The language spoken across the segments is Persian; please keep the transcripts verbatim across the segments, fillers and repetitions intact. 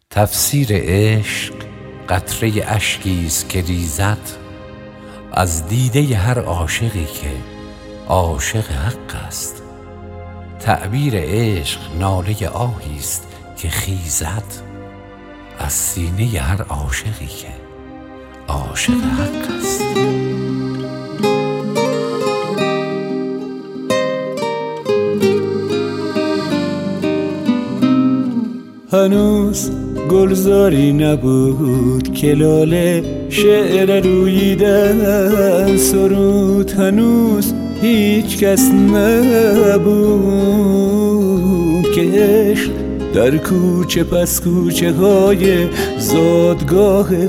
تفسیر عشق قطره اشکیست که ریزد از دیده هر عاشقی که عاشق حق است. تعبیر عشق ناله آهیست که خیزد از سینه هر عاشقی که عاشق حق است. هنوز گلزاری نبود که لاله شعر روییدن سرود، هنوز هیچ کس نبود که عشق در کوچه پس کوچه های زادگاه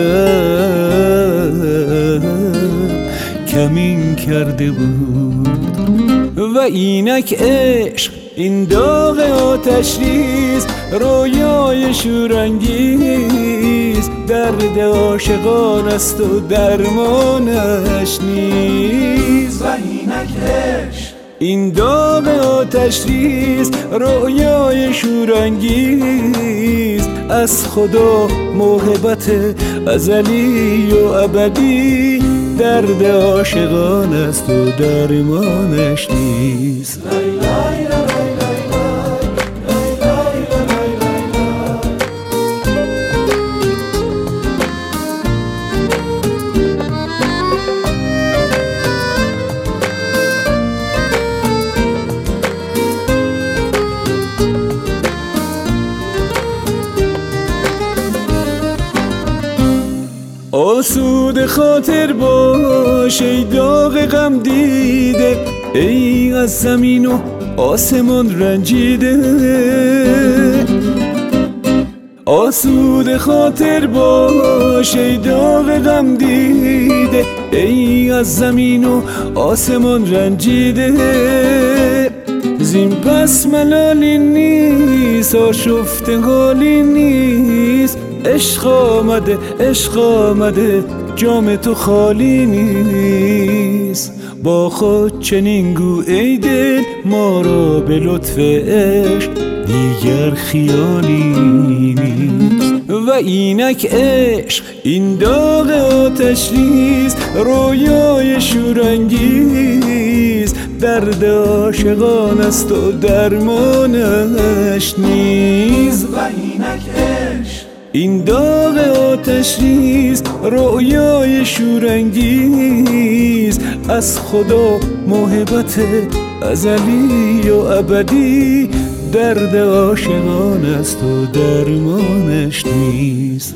آدم کمین کرده بود. و اینک عشق این داغ آتش ریز، رویای شورانگیز، درد عاشقان است و درمانش نیست. و اینک عشق این داغ آتش ریز، رویای شورانگیز، از خدا محبت ازلی و ابدی، درد عاشقان است و درمانش نیست. آسود خاطر باش ای داغ غم دیده، ای از زمین و آسمان رنجیده. آسود خاطر باش ای داغ غم دیده، ای از زمین و آسمان رنجیده. زین پس ملالی نیست، آشفته حالی نیست، عشق آمده عشق آمده جام تو خالی نیست. با خود چنین گو ای دل ما را به لطف عشق دیگر خیالی نیست. و اینک عشق این داغ آتش ریز، رویای شورانگیز، درد عاشقان است و درمانش نیست. و اینک عشق این داغ آتش ریز، رویای شورانگیز، از خدا محبت ازلی و ابدی، درد عاشقان است و درمانش نیست.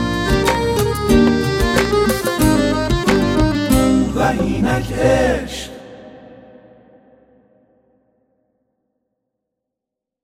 و اینک عشق